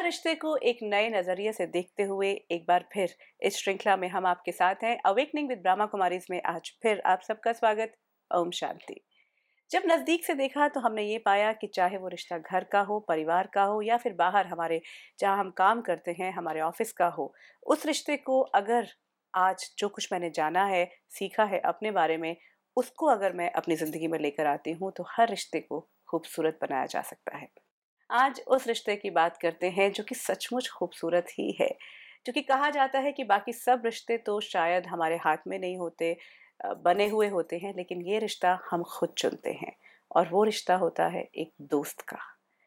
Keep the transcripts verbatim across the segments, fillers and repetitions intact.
रिश्ते को एक नए नजरिए से देखते हुए एक बार फिर इस श्रृंखला में हम आपके साथ हैं। अवेकनिंग विद ब्रह्मा कुमारीज में आज फिर आप सबका स्वागत। ओम शांति। जब नजदीक से देखा तो हमने ये पाया कि चाहे वो रिश्ता घर का हो, परिवार का हो या फिर बाहर हमारे जहाँ हम काम करते हैं, हमारे ऑफिस का हो, उस रिश्ते को अगर आज जो कुछ मैंने जाना है, सीखा है अपने बारे में, उसको अगर मैं अपनी जिंदगी में लेकर आती हूँ तो हर रिश्ते को खूबसूरत बनाया जा सकता है। आज उस रिश्ते की बात करते हैं जो कि सचमुच खूबसूरत ही है। जो कि कहा जाता है कि बाकी सब रिश्ते तो शायद हमारे हाथ में नहीं होते, बने हुए होते हैं, लेकिन ये रिश्ता हम खुद चुनते हैं और वो रिश्ता होता है एक दोस्त का।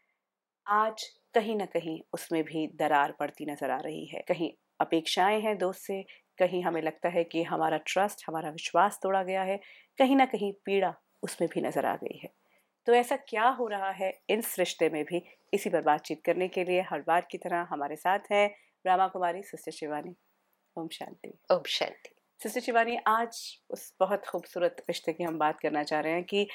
आज कहीं ना कहीं उसमें भी दरार पड़ती नजर आ रही है। कहीं अपेक्षाएं हैं दोस्त से, कहीं हमें लगता है कि हमारा ट्रस्ट, हमारा विश्वास तोड़ा गया है, कहीं ना कहीं पीड़ा उसमें भी नजर आ गई है। तो ऐसा क्या हो रहा है इस रिश्ते में भी, इसी पर बातचीत करने के लिए हर बार की तरह हमारे साथ है ब्रह्मा कुमारी सिस्टर शिवानी। ओम शांति। ओम शांति। सिस्टर शिवानी, आज उस बहुत खूबसूरत रिश्ते की हम बात करना चाह रहे हैं कि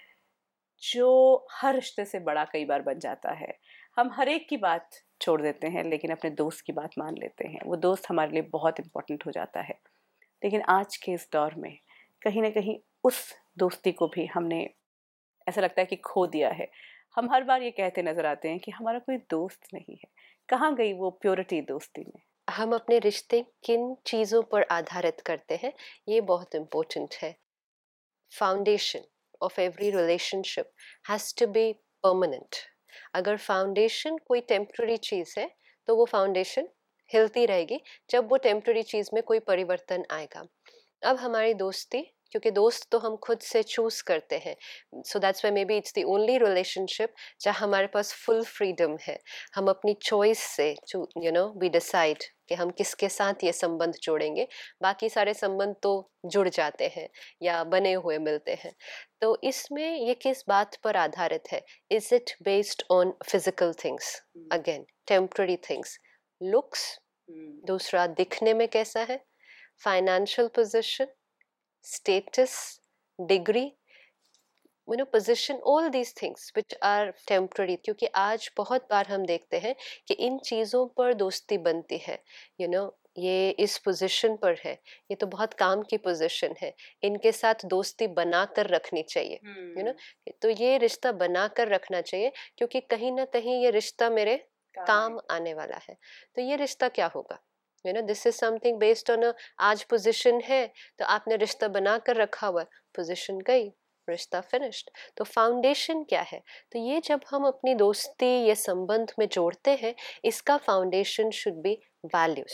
जो हर रिश्ते से बड़ा कई बार बन जाता है। हम हर एक की बात छोड़ देते हैं लेकिन अपने दोस्त की बात मान लेते हैं। वो दोस्त हमारे लिए बहुत इंपॉर्टेंट हो जाता है। लेकिन आज के इस दौर में कहीं ना कहीं उस दोस्ती को भी हमने, ऐसा लगता है कि खो दिया है। हम हर बार ये कहते नजर आते हैं कि हमारा कोई दोस्त नहीं है। कहाँ गई वो प्योरिटी दोस्ती में? हम अपने रिश्ते किन चीज़ों पर आधारित करते हैं, ये बहुत इम्पोर्टेंट है। Foundation of every relationship has to be permanent. अगर फाउंडेशन कोई टेम्पररी चीज़ है तो वो फाउंडेशन हिलती रहेगी जब वो टेम्पररी चीज़ में कोई परिवर्तन आएगा। अब हमारी दोस्ती, क्योंकि दोस्त तो हम खुद से चूज करते हैं, so that's why maybe it's the only relationship जहाँ हमारे पास फुल फ्रीडम है। हम अपनी चॉइस से यू नो वी डिसाइड कि हम किसके साथ ये संबंध जोड़ेंगे। बाकी सारे संबंध तो जुड़ जाते हैं या बने हुए मिलते हैं। तो इसमें ये किस बात पर आधारित है? Is it based on physical things, again temporary things, looks, दूसरा दिखने में कैसा है, financial position, status, degree, you know, position, all these things which are temporary। क्योंकि आज बहुत बार हम देखते हैं कि इन चीज़ों पर दोस्ती बनती है। you know, ये इस पोजीशन पर है, ये तो बहुत काम की पोजीशन है, इनके साथ दोस्ती बना कर रखनी चाहिए। hmm. you know, तो ये रिश्ता बना कर रखना चाहिए क्योंकि कहीं ना कहीं ये रिश्ता मेरे काम, काम आने वाला है। तो ये रिश्ता क्या होगा? You know this is something based on a, आज पोजीशन है तो आपने रिश्ता बना कर रखा हुआ, पोजीशन गई, रिश्ता फिनिश्ड। तो फाउंडेशन क्या है? तो ये जब हम अपनी दोस्ती ये संबंध में जोड़ते हैं, इसका foundation should be values,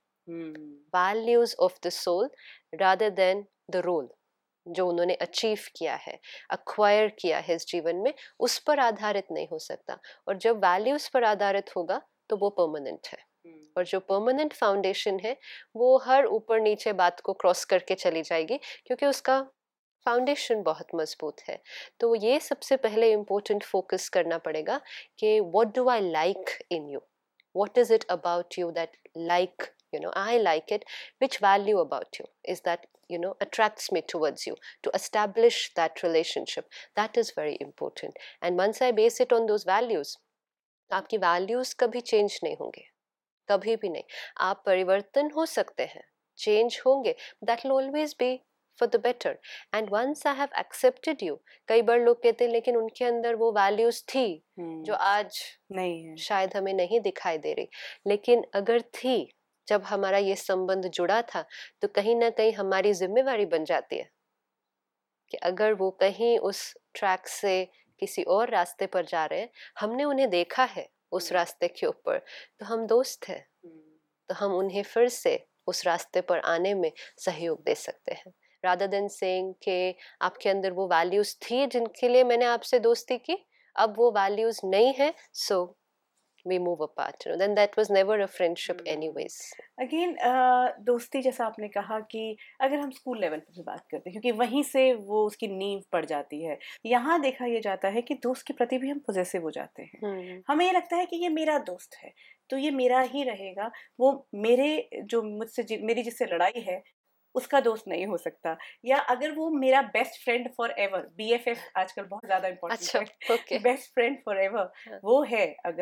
values of the soul rather than the role जो उन्होंने अचीव किया है, अक्वायर किया है इस जीवन में, उस पर आधारित नहीं हो सकता। और जब वैल्यूज पर आधारित होगा तो वो परमानेंट है। और जो परमानेंट फाउंडेशन है वो हर ऊपर नीचे बात को क्रॉस करके चली जाएगी क्योंकि उसका फाउंडेशन बहुत मजबूत है। तो ये सबसे पहले इम्पोर्टेंट फोकस करना पड़ेगा कि what do I like in you, what is it about you that like, you know, I like it, which value about you is that, you know, attracts me towards you, to establish that relationship, that is very important। and once I base it on those values, आपकी values कभी change नहीं होंगे, कभी भी नहीं। आप परिवर्तन हो सकते हैं, चेंज होंगे, that will always be for the better। and once I have accepted you, कई बार लोग कहते हैं लेकिन उनके अंदर वो values थी hmm. जो आज नहीं है, शायद हमें नहीं दिखाई दे रही, लेकिन अगर थी जब हमारा ये संबंध जुड़ा था तो कहीं ना कहीं हमारी जिम्मेवारी बन जाती है कि अगर वो कहीं उस ट्रैक से किसी और रास्ते पर जा रहे हैं, हमने उन्हें देखा है उस रास्ते के ऊपर, तो हम दोस्त हैं, तो हम उन्हें फिर से उस रास्ते पर आने में सहयोग दे सकते हैं। rather than saying कि आपके अंदर वो वैल्यूज थी जिनके लिए मैंने आपसे दोस्ती की, अब वो वैल्यूज नहीं है, so we move apart, you know, then that was never a friendship anyways। Again, uh, दोस्ती जैसा आपने कहा कि अगर हम स्कूल लेवल पर भी बात करते हैं क्योंकि वहीं से वो उसकी नींव पड़ जाती है, यहाँ देखा ये जाता है कि दोस्त के प्रति भी हम पॉजेसिव हो जाते हैं। hmm. हमें ये लगता है कि ये मेरा दोस्त है तो ये मेरा ही रहेगा, वो मेरे जो मुझसे मेरी जिससे लड़ाई है उसका दोस्त नहीं हो सकता। या अगर वो मेरा best friend forever, B F F आजकल बहुत ज्यादा इम्पोर्टेंट है, बेस्ट फ्रेंड फॉर एवर वो है अगर,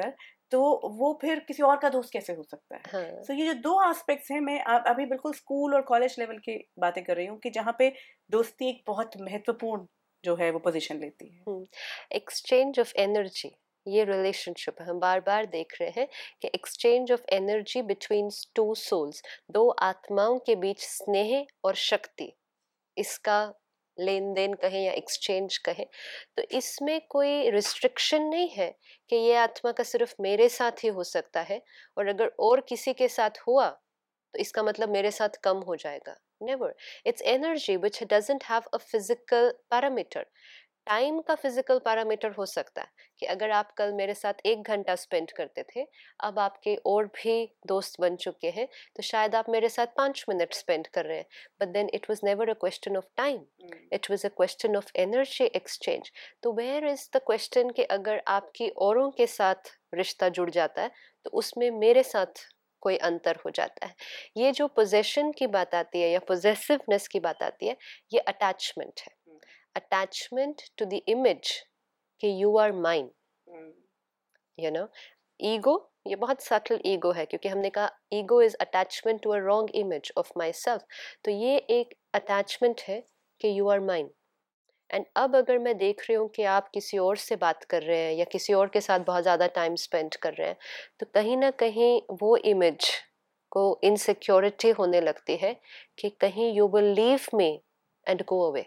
तो वो फिर किसी और का दोस्त कैसे हो सकता है? हाँ सो ये जो दो एस्पेक्ट्स हैं, मैं अ- अभी बिल्कुल स्कूल और कॉलेज लेवल की बातें कर रही हूँ कि जहाँ पे दोस्ती एक बहुत महत्वपूर्ण जो है वो पोजीशन लेती है। एक्सचेंज ऑफ एनर्जी, ये रिलेशनशिप हम बार बार देख रहे हैं कि exchange of energy between two souls, दो आत्माओं के बीच स्नेह और शक्ति, इसका लेन देन कहें या एक्सचेंज कहें, तो इसमें कोई रिस्ट्रिक्शन नहीं है कि ये आत्मा का सिर्फ मेरे साथ ही हो सकता है, और अगर और किसी के साथ हुआ तो इसका मतलब मेरे साथ कम हो जाएगा। Never. It's energy which doesn't have a physical parameter. Time का फिजिकल पैरामीटर हो सकता है कि अगर आप कल मेरे साथ एक घंटा स्पेंड करते थे, अब आपके और भी दोस्त बन चुके हैं, तो शायद आप मेरे साथ पाँच मिनट स्पेंड कर रहे हैं, but then it was never a question of time, it was a question of energy exchange. तो वेयर इज द क्वेश्चन कि अगर आपकी औरों के साथ रिश्ता जुड़ जाता है तो उसमें मेरे साथ कोई अंतर हो जाता है। ये जो पोजेशन की बात आती है या पोजेसिवनेस की बात आती है, ये अटैचमेंट है। अटैचमेंट टू द इमेज कि you are mine, you know. Ego, ये बहुत सटल ईगो है, क्योंकि हमने कहा ego is attachment to a wrong image of myself. तो ये एक अटैचमेंट है कि यू आर माइन। एंड अब अगर मैं देख रही हूँ कि आप किसी और से बात कर रहे हैं या किसी और के साथ बहुत ज़्यादा टाइम स्पेंड कर रहे हैं, तो कहीं ना कहीं वो इमेज को इनसिक्योरिटी होने लगती है कि कहीं you will leave me and go away.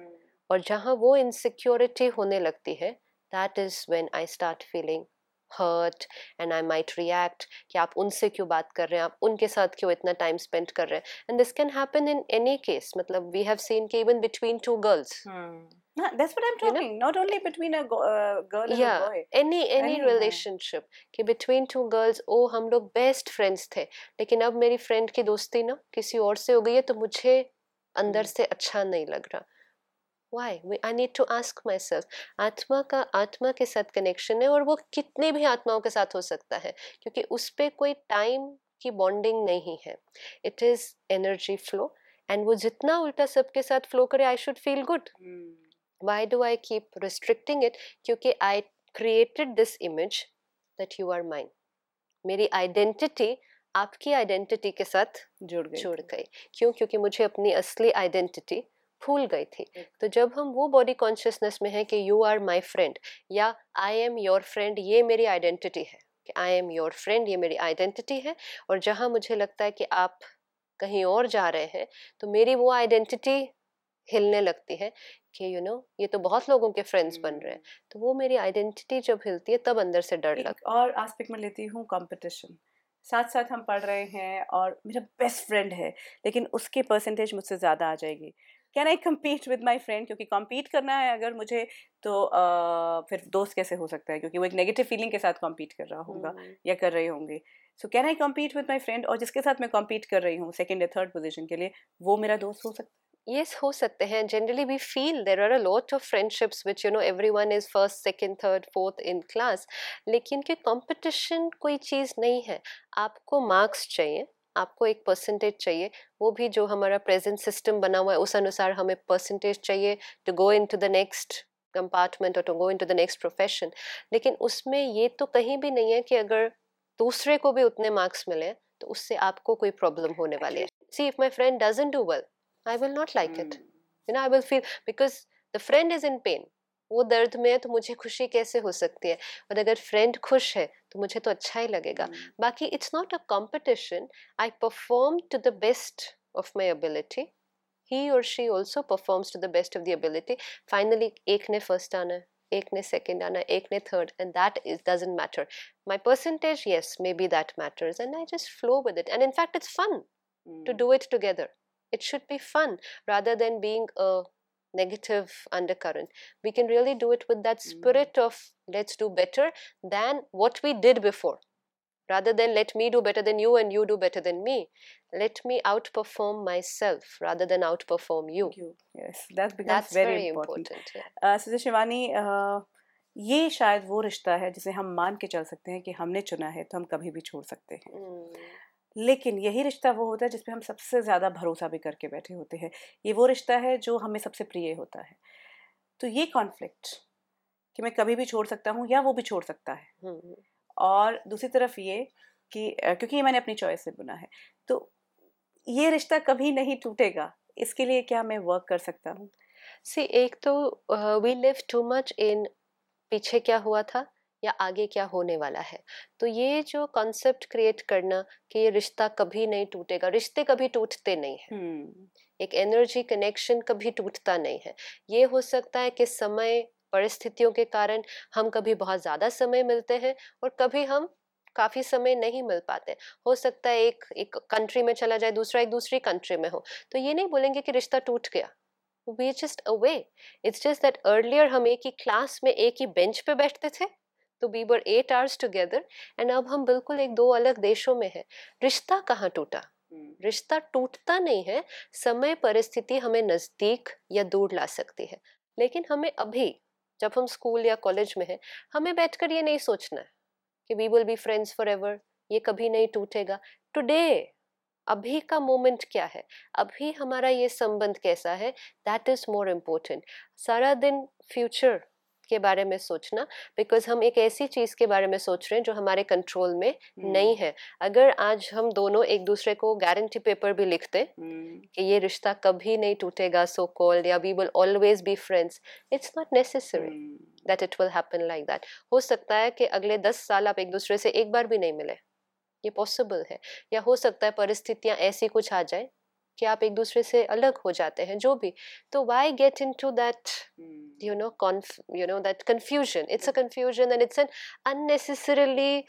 और जहाँ वो इनसिक्योरिटी होने लगती है, that is when I start feeling hurt and I might react कि आप उनसे क्यों बात कर रहे हैं, आप उनके साथ क्यों इतना टाइम स्पेंड कर रहे हैं। And this can happen in any case, मतलब वी हैव सीन कि even between two girls, That's what I'm you know, talking, not only between a go- uh, girl and a yeah, boy. any any Any, हाँ. relationship कि between two girls, ओ हम लोग best friends थे, लेकिन अब मेरी फ्रेंड की दोस्ती ना किसी और से हो गई है, तो मुझे अंदर हम्म, से अच्छा नहीं लग रहा। Why? I need to ask myself. आत्मा का आत्मा के साथ कनेक्शन है, और वो कितनी भी आत्माओं के साथ हो सकता है, क्योंकि उस पे कोई टाइम की बॉन्डिंग नहीं है। It is energy flow, and वो जितना उल्टा सबके साथ फ्लो करे, I should feel good. Hmm, Why do I keep restricting it? क्योंकि I created this image that you are mine. मेरी आइडेंटिटी आपकी आइडेंटिटी के साथ जुड़ गई जुड़ थी। गई। क्यों? क्योंकि मुझे अपनी असली आइडेंटिटी भूल गई थी। तो जब हम वो बॉडी कॉन्शियसनेस में है कि यू आर माई फ्रेंड या आई एम योर फ्रेंड, ये मेरी आइडेंटिटी है, कि आई एम योर फ्रेंड ये मेरी आइडेंटिटी है, और जहाँ मुझे लगता है कि आप कहीं और जा रहे हैं, तो मेरी वो आइडेंटिटी हिलने लगती है कि यू you नो know, ये तो बहुत लोगों के फ्रेंड्स बन रहे हैं। तो वो मेरी आइडेंटिटी जब हिलती है, तब अंदर से डर लगता है। एक और एस्पेक्ट में लेती हूँ कंपटीशन। साथ साथ हम पढ़ रहे हैं और मेरा बेस्ट फ्रेंड है, लेकिन उसकी परसेंटेज मुझसे ज़्यादा आ जाएगी। Can I compete with my friend? क्योंकि कम्पीट करना है अगर मुझे, तो uh, फिर दोस्त कैसे हो सकता है, क्योंकि वो एक नेगेटिव फीलिंग के साथ कम्पीट कर रहा होगा या कर रहे होंगे। So can I compete with my friend? और जिसके साथ मैं कम्पीट कर रही हूँ सेकेंड या थर्ड पोजिशन के लिए, वो मेरा दोस्त हो सकता है? Yes, हो सकते हैं। Generally we feel there are a lot of friendships which you know everyone is first, second, third, fourth in class, लेकिन कि competition कोई चीज़ नहीं है। आपको marks चाहिए, आपको एक percentage चाहिए, वो भी जो हमारा present system बना हुआ है उस अनुसार हमें percentage चाहिए to go into the next compartment or to go into the next profession। लेकिन उसमें ये तो कहीं भी नहीं है कि अगर दूसरे को भी उतने marks मिले तो उससे आपको कोई problem होने वाली है। See, if my friend doesn't do well, I will not like it. You know, I will feel because the friend is in pain. वो दर्द में है तो मुझे खुशी कैसे हो सकती है, और अगर फ्रेंड खुश है तो मुझे तो अच्छा ही लगेगा। बाकी it's not a competition, I perform to the best of my ability, he और she also performs to the best of the ability. Finally एक ने फर्स्ट आना है, एक ने सेकेंड आना है, एक ने third, and that is doesn't matter. My percentage, yes, maybe that matters, and I just flow with it, and in fact it's fun to do it together. It should be fun rather than being a negative undercurrent. We can really do it with that spirit of let's do better than what we did before, rather than let me do better than you and you do better than me. Let me outperform myself rather than outperform you. You, yes, that becomes That's very very important. important, yeah. uh, Sujay Shivani, uh, ये शायद वो रिश्ता है जिसे हम मान के चल सकते हैं कि हमने चुना है तो हम कभी भी छोड़ सकते हैं। Mm. लेकिन यही रिश्ता वो होता है जिस पे हम सबसे ज़्यादा भरोसा भी करके बैठे होते हैं। ये वो रिश्ता है जो हमें सबसे प्रिय होता है। तो ये कॉन्फ्लिक्ट कि मैं कभी भी छोड़ सकता हूँ या वो भी छोड़ सकता है, Mm. और दूसरी तरफ ये कि क्योंकि ये मैंने अपनी चॉइस से बुना है, तो ये रिश्ता कभी नहीं टूटेगा, इसके लिए क्या मैं वर्क कर सकता हूँ? सी एक तो we live too much in पीछे क्या हुआ था या आगे क्या होने वाला है, तो ये जो कॉन्सेप्ट क्रिएट करना कि ये रिश्ता कभी नहीं टूटेगा, रिश्ते कभी टूटते नहीं है, हम्म एक एनर्जी कनेक्शन कभी टूटता नहीं है। ये हो सकता है कि समय परिस्थितियों के कारण हम कभी बहुत ज्यादा समय मिलते हैं और कभी हम काफी समय नहीं मिल पाते। हो सकता है एक एक कंट्री में चला जाए, दूसरा एक दूसरी कंट्री में हो, तो ये नहीं बोलेंगे कि रिश्ता टूट गया। We just away, it's just that earlier हम एक ही क्लास में एक ही बेंच पे बैठते थे, तो we were eight hours together, and अब हम बिल्कुल एक दो अलग देशों में हैं। रिश्ता कहाँ टूटा? रिश्ता टूटता नहीं है, समय परिस्थिति हमें नजदीक या दूर ला सकती है, लेकिन हमें अभी जब हम स्कूल या कॉलेज में हैं, हमें बैठकर ये नहीं सोचना है कि we will be friends forever, ये कभी नहीं टूटेगा। टुडे, अभी का मोमेंट क्या है, अभी हमारा ये संबंध कैसा है, दैट इज मोर इम्पोर्टेंट। सारा दिन फ्यूचर के बारे में सोचना, बिकॉज हम एक ऐसी चीज के बारे में सोच रहे हैं जो हमारे कंट्रोल में नहीं है। अगर आज हम दोनों एक दूसरे को गारंटी पेपर भी लिखते कि ये रिश्ता कभी नहीं टूटेगा, सो कॉल्ड, या we will always be friends, it's not necessary that it will happen like that. हो सकता है कि अगले दस साल आप एक दूसरे से एक बार भी नहीं मिले, ये पॉसिबल है। या हो सकता है परिस्थितियां ऐसी कुछ आ जाए कि आप एक दूसरे से अलग हो जाते हैं, जो भी। तो why get into that you know you know that confusion? It's a confusion and it's an unnecessarily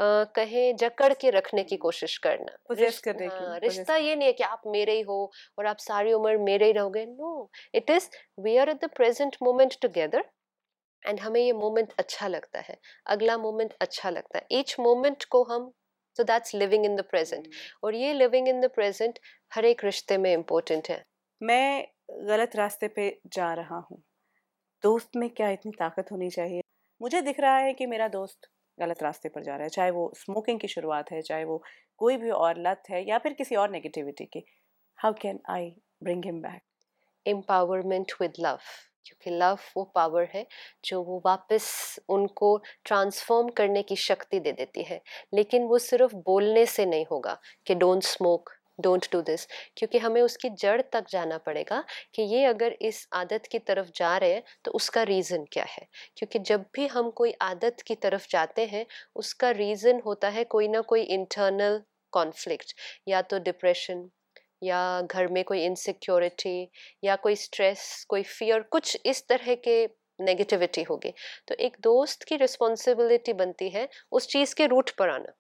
कहीं जकड़ के रखने की कोशिश करना। Possess करने की, हाँ, possess रिश्ता ये नहीं है कि आप मेरे ही हो और आप सारी उम्र मेरे ही रहोगे। No, it is we are at the present moment together, and हमें ये मोमेंट अच्छा लगता है, अगला मोमेंट अच्छा लगता है, ईच मोमेंट को हम, so that's living in the present। और ये living in the present हर एक रिश्ते में important है। मैं गलत रास्ते पे जा रहा हूँ, दोस्त में क्या इतनी ताकत होनी चाहिए? मुझे दिख रहा है कि मेरा दोस्त गलत रास्ते पर जा रहा है, चाहे वो स्मोकिंग की शुरुआत है, चाहे वो कोई भी और लत है, या फिर किसी और नेगेटिविटी की। How can I bring him back? Empowerment with love, क्योंकि लव वो पावर है जो वो वापस उनको ट्रांसफॉर्म करने की शक्ति दे देती है। लेकिन वो सिर्फ बोलने से नहीं होगा कि don't smoke, don't do this, क्योंकि हमें उसकी जड़ तक जाना पड़ेगा कि ये अगर इस आदत की तरफ जा रहे हैं तो उसका रीज़न क्या है। क्योंकि जब भी हम कोई आदत की तरफ जाते हैं, उसका रीज़न होता है कोई ना कोई इंटरनल कॉन्फ्लिक्ट, या तो डिप्रेशन, या घर में कोई इनसिक्योरिटी, या कोई स्ट्रेस, कोई फियर, कुछ इस तरह के नेगेटिविटी होगी। तो एक दोस्त की रिस्पॉन्सिबिलिटी बनती है उस चीज़ के रूट पर आना।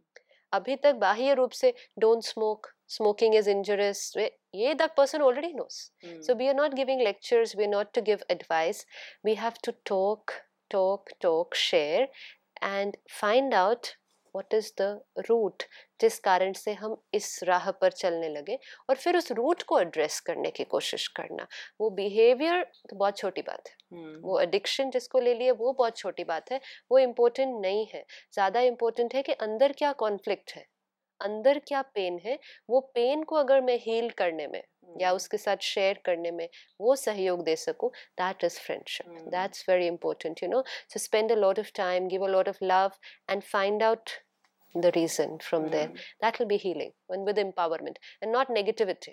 अभी तक बाह्य रूप से don't smoke, smoking is injurious, ये that person already knows. So we are not giving lectures, we are not to give advice, we have to talk talk talk share and find out what is the root जिस कारण से हम इस राह पर चलने लगे, और फिर उस रूट को एड्रेस करने की कोशिश करना। वो बिहेवियर तो बहुत छोटी बात है, वो एडिक्शन जिसको ले लिए वो बहुत छोटी बात है, वो इम्पोर्टेंट नहीं है। ज़्यादा इम्पोर्टेंट है कि अंदर क्या कॉन्फ्लिक्ट है, अंदर क्या पेन है। वो पेन को अगर मैं हील करने में या उसके साथ शेयर करने में वो सहयोग दे सकूं, that is friendship, that's very important, you know. So spend a lot of time, give a lot of love and find out the reason from there. That will be healing and with empowerment and not negativity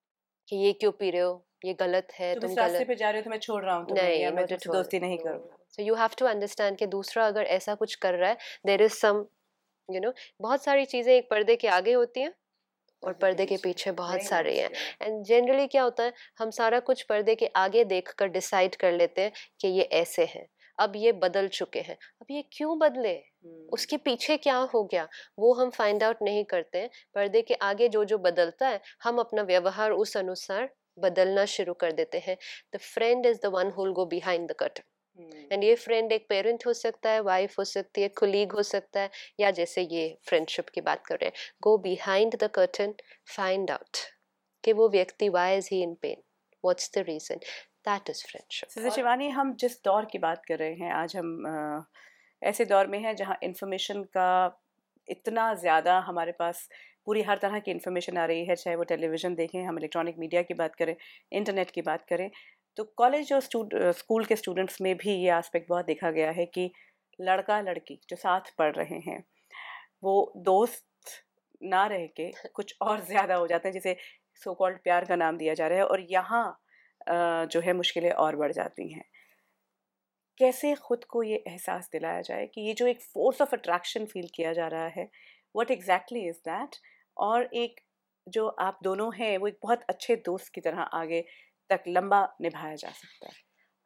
कि ये क्यों P रहे हो, ये गलत है, तुम तुम इस रास्ते गलत पे जा रहे हो तो मैं छोड़ रहा हूँ तुम्हें, नहीं, या मैं not at तुमसे all। दोस्ती नहीं No। करूँगा। So you have to understand कि दूसरा अगर ऐसा कुछ कर रहा है, there is some, you know, बहुत सारी चीजें एक पर्दे के आगे होती हैं और पर्दे के पीछे बहुत सारे हैं। एंड जनरली क्या होता है, हम सारा कुछ पर्दे के आगे देखकर डिसाइड कर लेते हैं कि ये ऐसे हैं, अब ये बदल चुके हैं, अब ये क्यों बदले, उसके पीछे क्या हो गया, वो हम फाइंड आउट नहीं करते हैं। पर्दे के आगे जो जो बदलता है, हम अपना व्यवहार उस अनुसार बदलना शुरू कर देते हैं। The friend is the one who will go behind the curtain. And ये फ्रेंड एक पेरेंट हो सकता है, वाइफ हो सकती है, कोलीग हो सकता है, या जैसे ये फ्रेंडशिप की बात कर रहे हैं, go behind the curtain, find out कि वो व्यक्ति why is he in pain, what's the reason, that is friendship. Sister Shivani, हम जिस दौर की बात कर रहे हैं आज, हम आ, ऐसे दौर में हैं जहां इंफॉर्मेशन का इतना ज़्यादा हमारे पास, पूरी हर तरह की इन्फॉर्मेशन आ रही है, चाहे वो टेलीविज़न देखें, हम इलेक्ट्रॉनिक मीडिया की बात करें, इंटरनेट की बात करें। तो कॉलेज और स्कूल के स्टूडेंट्स में भी ये आस्पेक्ट बहुत देखा गया है कि लड़का लड़की जो साथ पढ़ रहे हैं वो दोस्त ना रह के कुछ और ज़्यादा हो जाते हैं, जिसे सो कॉल्ड प्यार का नाम दिया जा रहा है, और यहाँ अ, जो है मुश्किलें और बढ़ जाती हैं। कैसे खुद को ये एहसास दिलाया जाए कि ये जो एक फोर्स ऑफ अट्रैक्शन फील किया जा रहा है, व्हाट एग्जैक्टली इज दैट, और एक जो आप दोनों हैं वो एक बहुत अच्छे दोस्त की तरह आगे तक लंबा निभाया जा सकता है?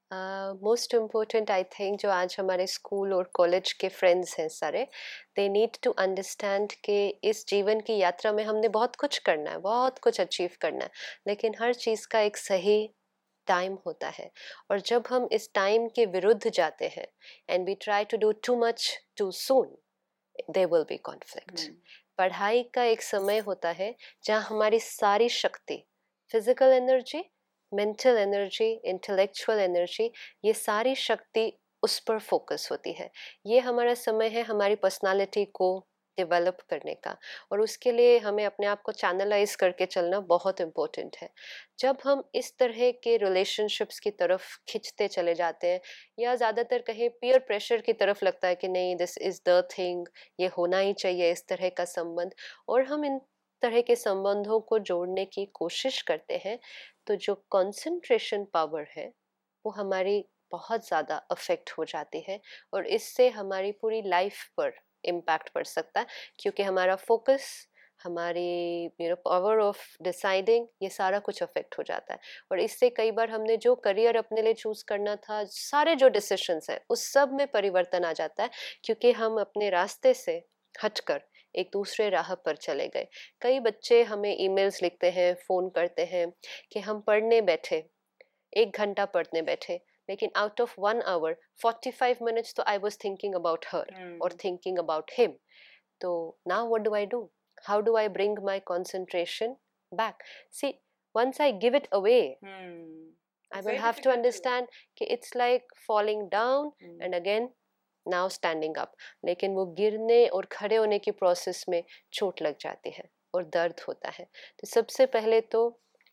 मोस्ट इम्पोर्टेंट आई थिंक जो आज हमारे स्कूल और कॉलेज के फ्रेंड्स हैं सारे, दे नीड टू अंडरस्टैंड कि इस जीवन की यात्रा में हमने बहुत कुछ करना है, बहुत कुछ अचीव करना है, लेकिन हर चीज़ का एक सही टाइम होता है। और जब हम इस टाइम के विरुद्ध जाते हैं and we try to do too much too soon, there will be conflict. पढ़ाई का एक समय होता है जहाँ हमारी सारी शक्ति, physical energy, mental energy, intellectual energy, ये सारी शक्ति उस पर फोकस होती है। ये हमारा समय है हमारी पर्सनालिटी को डेवलप करने का, और उसके लिए हमें अपने आप को चैनलाइज करके चलना बहुत इम्पोर्टेंट है। जब हम इस तरह के रिलेशनशिप्स की तरफ खिंचते चले जाते हैं, या ज़्यादातर कहीं पीयर प्रेशर की तरफ लगता है कि नहीं दिस इज़ द थिंग, ये होना ही चाहिए इस तरह का संबंध, और हम इन तरह के संबंधों को जोड़ने की कोशिश करते हैं, तो जो कंसंट्रेशन पावर है वो हमारी बहुत ज़्यादा अफेक्ट हो जाती है, और इससे हमारी पूरी लाइफ पर इम्पैक्ट पड़ सकता है, क्योंकि हमारा फोकस, हमारी you know power of deciding, ये सारा कुछ अफेक्ट हो जाता है। और इससे कई बार हमने जो करियर अपने लिए चूज करना था, सारे जो डिसीशंस हैं उस सब में परिवर्तन आ जाता है, क्योंकि हम अपने रास्ते से हटकर एक दूसरे राह पर चले गए। कई बच्चे हमें ईमेल्स लिखते हैं, फ़ोन करते हैं कि हम पढ़ने बैठे, एक घंटा पढ़ने बैठे, लेकिन out of one hour forty five minutes तो I was thinking about her और हम्म, थिंकिंग अबाउट हिम। तो now what do I do? How do I bring my concentration back? See, once I give it away, hmm, I it's will very have to difficult to. understand कि it's like falling down and again now standing up। लेकिन वो गिरने और खड़े होने की process में चोट लग जाती है और दर्द होता है। तो सबसे पहले तो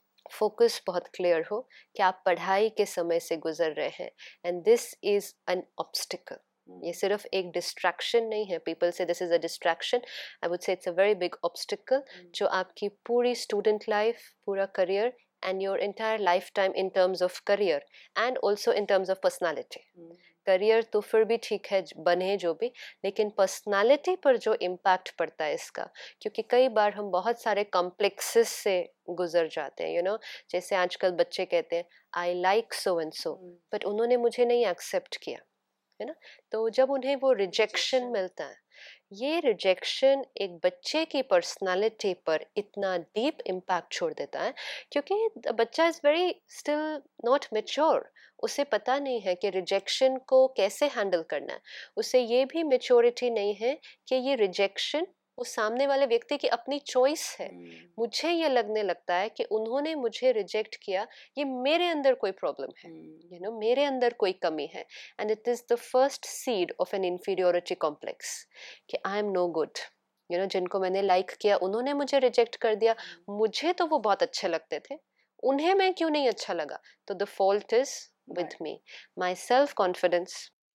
फोकस बहुत क्लियर हो कि आप पढ़ाई के समय से गुजर रहे हैं, and this is an obstacle. ये सिर्फ एक डिस्ट्रैक्शन नहीं है। People say this is a distraction, I would say it's a very big obstacle, जो आपकी पूरी स्टूडेंट लाइफ, पूरा career and your entire lifetime in terms of career and also in terms of personality. Career तो फिर भी ठीक है बने जो भी, लेकिन पर्सनालिटी पर जो इम्पैक्ट पड़ता है इसका, क्योंकि कई बार हम बहुत सारे कॉम्प्लेक्सेस से गुजर जाते हैं, यू you नो know? जैसे आजकल बच्चे कहते हैं I like so and so, but उन्होंने मुझे नहीं एक्सेप्ट किया, है ना। तो जब उन्हें वो रिजेक्शन मिलता है, ये रिजेक्शन एक बच्चे की पर्सनालिटी पर इतना डीप इम्पैक्ट छोड़ देता है, क्योंकि बच्चा is very still not mature. उसे पता नहीं है कि रिजेक्शन को कैसे हैंडल करना है। उसे ये भी मेच्योरिटी नहीं है कि ये रिजेक्शन वो सामने वाले व्यक्ति की अपनी चॉइस है। मुझे ये लगने लगता है कि उन्होंने मुझे रिजेक्ट किया, ये मेरे अंदर कोई प्रॉब्लम है, यू नो, मेरे अंदर कोई कमी है, and it is the first seed of an inferiority complex कि I am no good. You know, जिनको मैंने लाइक किया उन्होंने मुझे रिजेक्ट कर दिया, मुझे तो वो बहुत अच्छे लगते थे, उन्हें मैं क्यों नहीं अच्छा लगा? तो the fault is with me. My self confidence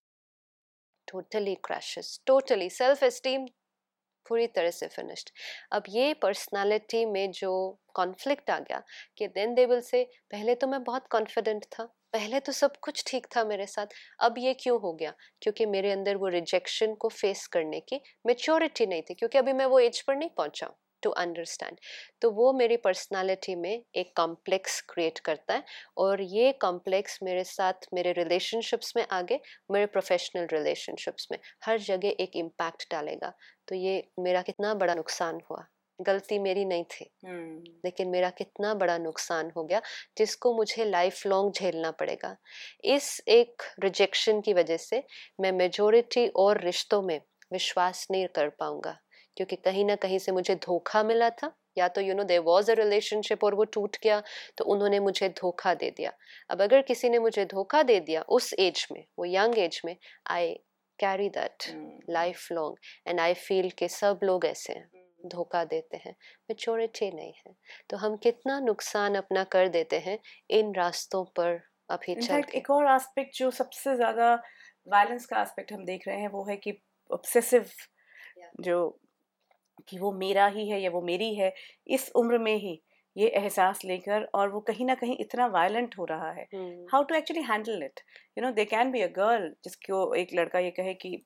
totally crashes, totally self esteem पूरी तरह से फिनिश्ड। अब ये पर्सनालिटी में जो कॉन्फ्लिक्ट आ गया कि देन दे विल से पहले तो मैं बहुत कॉन्फिडेंट था, पहले तो सब कुछ ठीक था मेरे साथ, अब ये क्यों हो गया? क्योंकि मेरे अंदर वो रिजेक्शन को फेस करने की मेच्योरिटी नहीं थी, क्योंकि अभी मैं वो एज पर नहीं पहुंचा टू अंडरस्टैंड। तो वो मेरी पर्सनालिटी में एक कॉम्प्लेक्स क्रिएट करता है, और ये कॉम्प्लेक्स मेरे साथ मेरे रिलेशनशिप्स में आगे, मेरे प्रोफेशनल रिलेशनशिप्स में हर जगह एक इम्पैक्ट डालेगा। तो ये मेरा कितना बड़ा नुकसान हुआ, गलती मेरी नहीं थी, लेकिन मेरा कितना बड़ा नुकसान हो गया जिसको मुझे लाइफ लॉन्ग झेलना पड़ेगा। इस एक रिजेक्शन की वजह से मैं मेजॉरिटी और रिश्तों में विश्वास नहीं कर पाऊंगा, क्योंकि कहीं ना कहीं से मुझे धोखा मिला था, या तो you know there was a relationship और वो टूट गया, तो उन्होंने मुझे धोखा दे दिया। अब अगर किसी ने मुझे धोखा दे दिया उस एज में, वो यंग एज में, I carry that life long, and I feel कि सब लोग ऐसे हैं, धोखा देते हैं, मेच्योरिटी नहीं है। तो हम कितना नुकसान अपना कर देते हैं इन रास्तों पर अभी चल इनफैक्ट के। एक और एस्पेक्ट जो सबसे ज़्यादा वायलेंस का एस्पेक्ट हम देख रहे हैं वो है कि ऑब्सेसिव Yeah. जो कि वो मेरा ही है या वो मेरी है, इस उम्र में ही ये एहसास लेकर, और वो कहीं ना कहीं इतना वायलेंट हो रहा है. Hmm, how to actually handle it? You know, they can be a girl जिसको एक लड़का ये कहे कि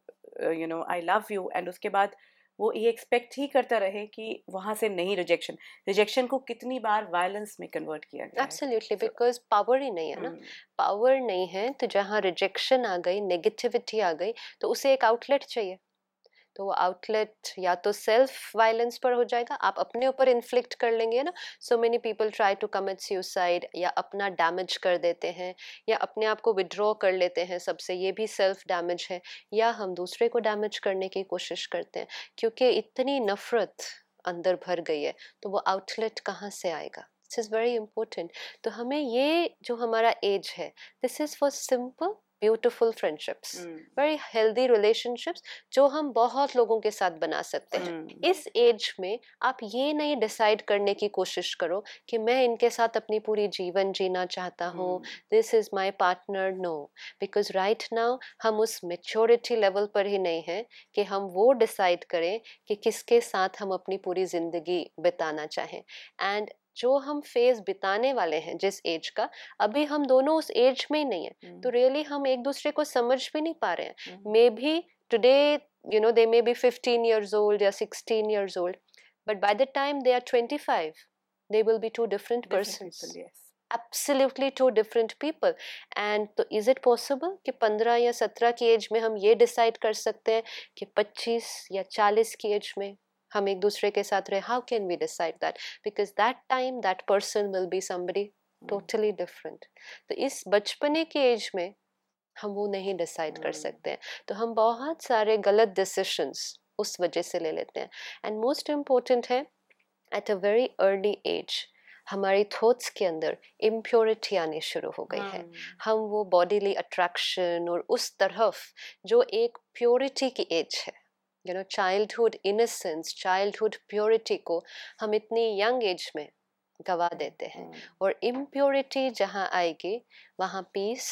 you know I love you, and उसके बाद वो ये एक्सपेक्ट ही करता रहे कि वहां से नहीं, रिजेक्शन रिजेक्शन को कितनी बार वायलेंस में कन्वर्ट किया गया है. एब्सोल्युटली, So, बिकॉज पावर ही नहीं है ना. हम्म, पावर नहीं है तो जहाँ रिजेक्शन आ गई, नेगेटिविटी आ गई, तो उसे एक आउटलेट चाहिए. तो वो आउटलेट या तो सेल्फ वायलेंस पर हो जाएगा, आप अपने ऊपर इन्फ्लिक्ट कर लेंगे ना. So many people try to commit suicide, या अपना डैमेज कर देते हैं, या अपने आप को विड्रॉ कर लेते हैं सबसे, ये भी सेल्फ डैमेज है. या हम दूसरे को डैमेज करने की कोशिश करते हैं, क्योंकि इतनी नफरत अंदर भर गई है, तो वो आउटलेट कहाँ से आएगा. This is very important. तो हमें ये जो हमारा एज है, this is for simple beautiful friendships, hmm, very healthy relationships, जो हम बहुत लोगों के साथ बना सकते हैं. हम्म, इस एज में आप ये नहीं डिसाइड करने की कोशिश करो कि मैं इनके साथ अपनी पूरी जीवन जीना चाहता हूँ, hmm, this is my partner. No, because right now हम उस मेच्योरिटी लेवल पर ही नहीं हैं कि हम वो डिसाइड करें कि किसके साथ हम अपनी पूरी जिंदगी बिताना चाहें. एंड जो हम फेज बिताने वाले हैं जिस एज का, अभी हम दोनों उस एज में ही नहीं है, तो हम्म, रियली हम एक दूसरे को समझ भी नहीं पा रहे हैं. Hmm. Maybe today, you know, they may be fifteen years old or sixteen years old, but by the time they are twenty-five, they will be two different Different persons. people, yes. Absolutely two different people. And तो is it possible कि पंद्रह या सत्रह की as में हम ये decide कर सकते हैं कि पच्चीस या चालीस की एज में हम एक दूसरे के साथ रहे? How can we decide that? Because that time that person will be somebody totally different. तो इस बचपने की एज में हम वो नहीं डिसाइड कर सकते हैं, तो हम बहुत सारे गलत डिसीशंस उस वजह से ले लेते हैं. एंड मोस्ट इम्पोर्टेंट है, at a very early age हमारी थॉट्स के अंदर इम्प्योरिटी आनी शुरू हो गई है. हम वो बॉडीली अट्रैक्शन और उस तरफ जो एक प्योरिटी की एज है, you know, childhood innocence, childhood purity को हम इतनी यंग एज में गवा देते हैं. और इम्प्योरिटी जहाँ आएगी वहाँ पीस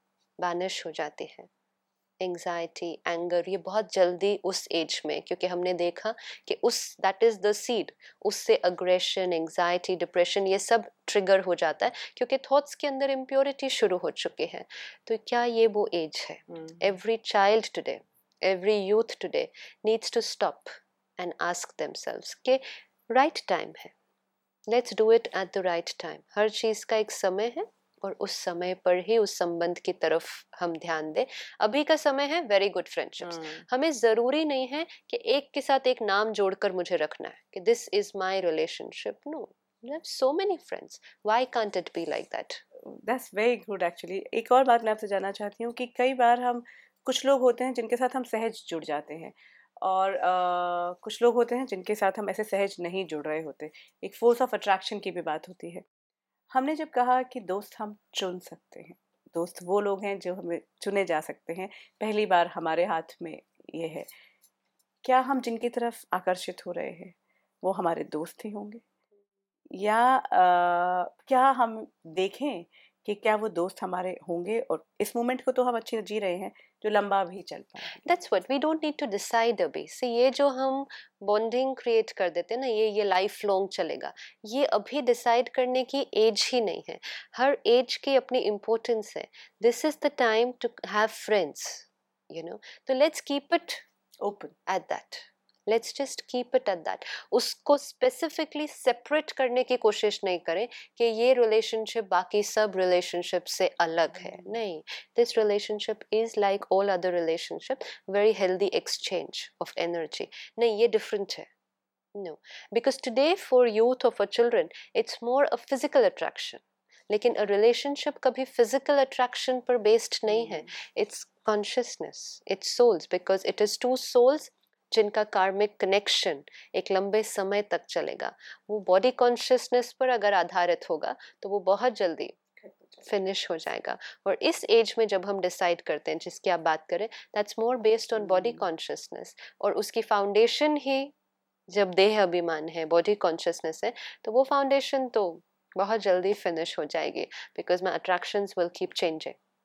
वैनिश हो जाती है. एंजाइटी, एंगर, ये बहुत जल्दी उस एज में, क्योंकि हमने देखा कि उस दैट इज द सीड, उससे अग्रेशन, एंजाइटी, डिप्रेशन, ये सब ट्रिगर हो जाता है, क्योंकि थॉट्स के अंदर इम्प्योरिटी शुरू हो चुकी है. तो क्या ये वो एज है? Every child today, every youth today needs to stop and ask themselves कि राइट टाइम है, let's do it at the right time. हर चीज का एक समय है, और उस समय पर ही उस संबंध की तरफ हम ध्यान दें. अभी का समय है वेरी गुड फ्रेंडशिप्स. हमें जरूरी नहीं है कि एक के साथ एक नाम जोड़कर मुझे रखना है कि this is my relationship. No, you have so many friends, why can't it be like that? That's very good actually. एक और बात मैं आपसे जानना चाहती हूँ कि कई बार हम, कुछ लोग होते हैं जिनके साथ हम सहज जुड़ जाते हैं, और uh, कुछ लोग होते हैं जिनके साथ हम ऐसे सहज नहीं जुड़ रहे होते. एक फोर्स ऑफ अट्रैक्शन की भी बात होती है. हमने जब कहा कि दोस्त हम चुन सकते हैं, दोस्त वो लोग हैं जो हमें चुने जा सकते हैं, पहली बार हमारे हाथ में ये है, क्या हम जिनकी तरफ आकर्षित हो रहे हैं वो हमारे दोस्त ही होंगे, या आ, क्या हम देखें कि क्या वो दोस्त हमारे होंगे, और इस मोमेंट को तो हम अच्छे जी रहे हैं जो लंबा भी चल पाए. That's what we don't need to decide अभी से. ये जो हम बॉन्डिंग क्रिएट कर देते हैं ना, ये ये लाइफ लॉन्ग चलेगा, ये अभी डिसाइड करने की एज ही नहीं है. हर एज की अपनी इम्पोर्टेंस है. This is the time to have friends, you know. तो let's keep it open at that. Let's just keep it at that. उसको स्पेसिफिकली सेपरेट करने की कोशिश नहीं करें कि ये रिलेशनशिप बाकी सब रिलेशनशिप से अलग है. नहीं, this relationship is like all other relationship, very healthy exchange of energy. नहीं, ये different है. No, because today for youth or for children it's more a physical attraction. लेकिन a relationship कभी physical attraction पर based नहीं है. It's consciousness, it's souls, because it is two souls जिनका karmic connection एक लंबे समय तक चलेगा. वो बॉडी कॉन्शियसनेस पर अगर आधारित होगा तो वो बहुत जल्दी फिनिश हो जाएगा. और इस एज में जब हम डिसाइड करते हैं जिसकी आप बात करें, that's more based on body consciousness, और उसकी फाउंडेशन ही जब देह अभिमान है, बॉडी कॉन्शियसनेस है, तो वो फाउंडेशन तो बहुत जल्दी फिनिश हो जाएगी, because my attractions will keep changing.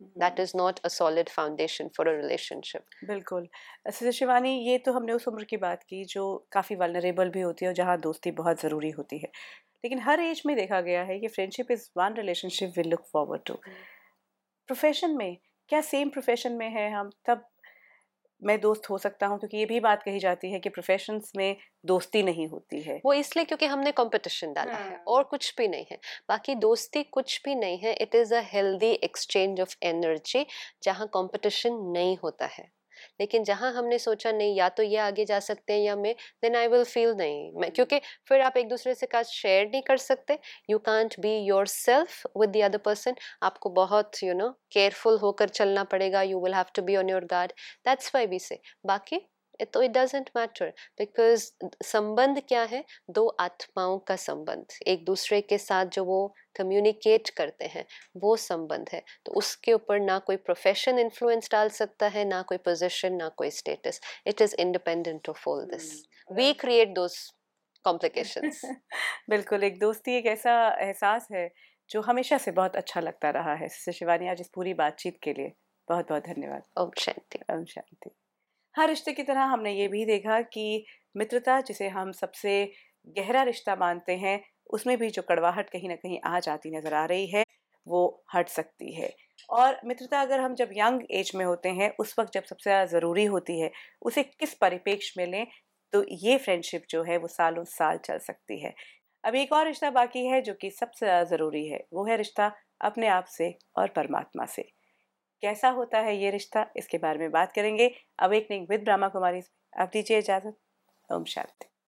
That is not a solid foundation for a relationship. बिल्कुल। सिस्टर शिवानी, ये तो हमने उस उम्र की बात की जो काफ़ी वल्नरेबल भी होती है और जहाँ दोस्ती बहुत ज़रूरी होती है। लेकिन हर एज में देखा गया है कि friendship is one relationship we look forward to. Profession में, क्या सेम प्रोफ़ेशन में है हम तब मैं दोस्त हो सकता हूँ? क्योंकि ये भी बात कही जाती है कि प्रोफ़ेशंस में दोस्ती नहीं होती है। वो इसलिए क्योंकि हमने कंपटीशन डाला है और कुछ भी नहीं है। बाकी दोस्ती कुछ भी नहीं है। It is a healthy exchange of energy जहाँ कंपटीशन नहीं होता है। लेकिन जहाँ हमने सोचा नहीं या तो ये आगे जा सकते हैं या मैं, देन आई विल फील नहीं मैं, क्योंकि फिर आप एक दूसरे से का शेयर नहीं कर सकते। You can't be yourself with the other person. आपको बहुत यू नो केयरफुल होकर चलना पड़ेगा। You will have to be on your guard. That's why we say. बाकी तो इट डजेंट मैटर, बिकॉज संबंध क्या है? दो आत्माओं का संबंध, एक दूसरे के साथ जो वो कम्युनिकेट करते हैं वो संबंध है। तो उसके ऊपर ना कोई प्रोफेशन इन्फ्लुएंस डाल सकता है, ना कोई पोजीशन, ना कोई status. It is independent of all this. We create those complications. बिल्कुल, एक दोस्ती एक ऐसा एहसास है जो हमेशा से बहुत अच्छा लगता रहा है। सिस्टर शिवानी, आज इस पूरी बातचीत के लिए बहुत बहुत धन्यवाद। ओम शांति। ओम शांति। हर रिश्ते की तरह हमने ये भी देखा कि मित्रता, जिसे हम सबसे गहरा रिश्ता मानते हैं, उसमें भी जो कड़वाहट कहीं ना कहीं आज आती नजर आ रही है वो हट सकती है। और मित्रता अगर हम जब यंग एज में होते हैं, उस वक्त जब सबसे ज़्यादा ज़रूरी होती है, उसे किस परिप्रेक्ष्य में लें तो ये फ्रेंडशिप जो है वो सालों साल चल सकती है। अब एक और रिश्ता बाकी है जो कि सबसे ज़्यादा ज़रूरी है, वो है रिश्ता अपने आप से और परमात्मा से। कैसा होता है ये रिश्ता, इसके बारे में बात करेंगे अवेकनिंग विद ब्रह्मा कुमारी। अब दीजिए इजाज़त। ओम शांति।